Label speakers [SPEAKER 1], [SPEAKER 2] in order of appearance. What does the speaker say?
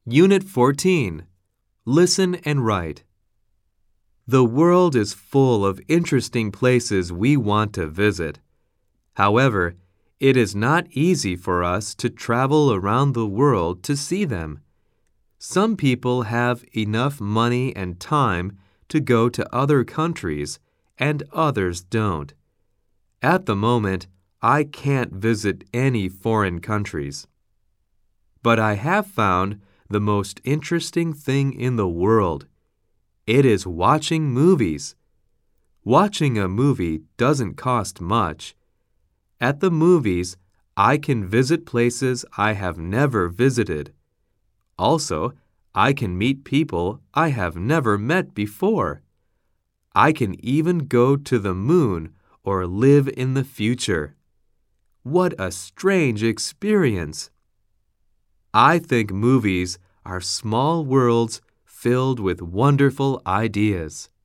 [SPEAKER 1] Unit 14. Listen and write. The world is full of interesting places we want to visit. However, it is not easy for us to travel around the world to see them. Some people have enough money and time to go to other countries, and others don't. At the moment, I can't visit any foreign countries. But I have found the most interesting thing in the world. It is watching movies. Watching a movie doesn't cost much. At the movies, I can visit places I have never visited. Also, I can meet people I have never met before. I can even go to the moon or live in the future. What a strange experience! I think movies are small worlds filled with wonderful ideas.